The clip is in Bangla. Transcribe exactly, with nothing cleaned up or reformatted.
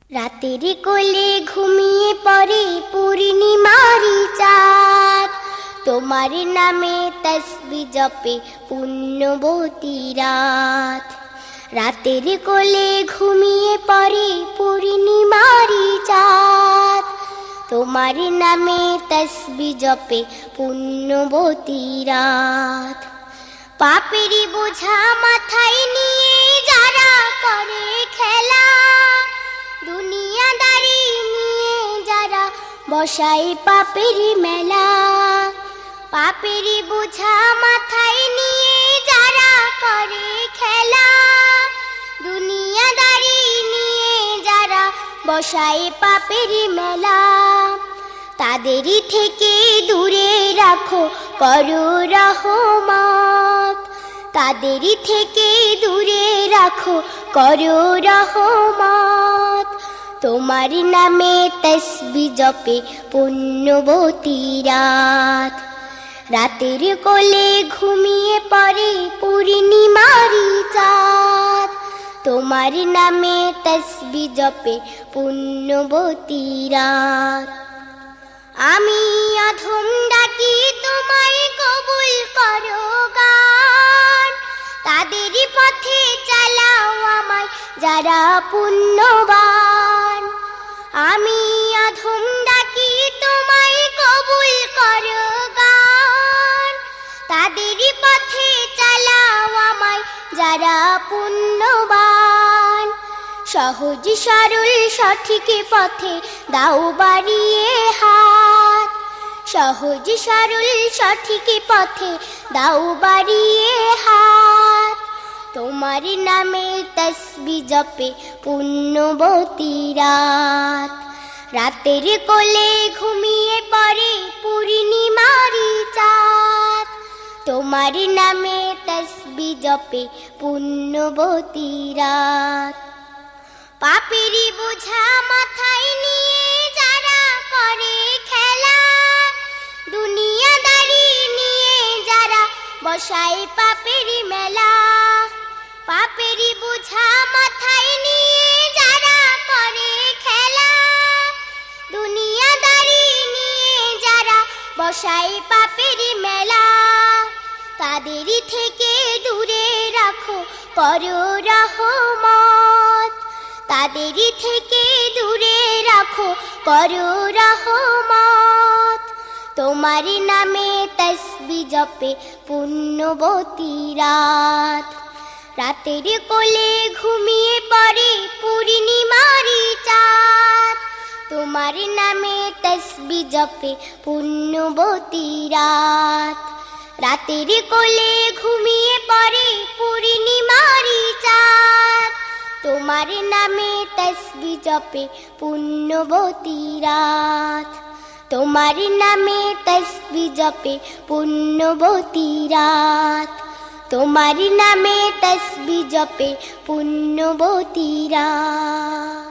রাতের কোলে ঘুমিয়ে পড়ে পূর্ণিমারি চাঁদ, তোমার নামে তসবিহ জপে পুণ্যবতী রাত। রাতের কোলে ঘুমিয়ে পড়ে পূর্ণিমারি চাঁদ, তোমার নামে তসবিহ জপে পুণ্যবতী রাত। পাপেরই বোঝা মাথায় নিয়ে যারা করে খেলা, দুনিয়াদারি নিয়ে যারা বসায় পাপেরই মেলা। পাপেরই বোঝা মাথায় নিয়ে যারা করে খেলা, দুনিয়াদারি নিয়ে যারা বসায় পাপেরই মেলা। তাদেরই থেকে দূরে রাখো করো রহমত, তাদেরই থেকে দূরে রাখো করো রহমত। তোমার নামে তসবিহ জপে পুণ্যবতী রাত। রাতের কোলে ঘুমিয়ে পড়ে পূর্ণিমারি চাঁদ, তোমার নামে তসবিহ জপে পুণ্যবতী রাত। আমি অধম ডাকি তোমায় কবুল করো গান, তাদেরই পথে চালাও আমায় যারা পুণ্যবান। আমি অধম ডাকি তোমায় কবুল করো গান, তাদেরই পথে চালাও আমায় যারা পুণ্যবান। সহজ সরল সঠিক পথে দাও বাড়িয়ে হাত, সহজ সরল সঠিক পথে দাও বাড়িয়ে হাত। তোমার নামে তসবিহ জপে পুণ্যবতী রাত। রাতের কোলে ঘুমিয়ে পড়ে পূর্ণিমারি চাঁদ, তোমার নামে তসবিহ জপে পুণ্যবতী রাত। পাপেরই বোঝা মাথায় নিয়ে যারা করে খেলা, দুনিয়াদারি নিয়ে যারা বসায় পাপেরই মেলা। পাপেরই বোঝা মাথায় নিয়ে যারা করে খেলা, দুনিয়াদারি নিয়ে যারা বসায় পাপেরই মেলা। তাদেরই থেকে দূরে রাখো করো রহমত, তাদেরই থেকে দূরে রাখো করো রহমত। তোমার নামে তসবিহ জপে পুণ্যবতী রাত। রাতের কোলে ঘুমিয়ে পড়ে পূর্ণিমারি চাঁদ, তোমার নামে তসবিহ জপে পুণ্যবতী রাত। রাতের কোলে ঘুমিয়ে পড়ে পূর্ণিমারি চাঁদ, তোমার নামে তসবিহ জপে পুণ্যবতী রাত। তোমার নামে তসবিহ জপে পুণ্যবতী রাত। তোমার নামে তসবিহ জপে পুণ্যবতী রাত।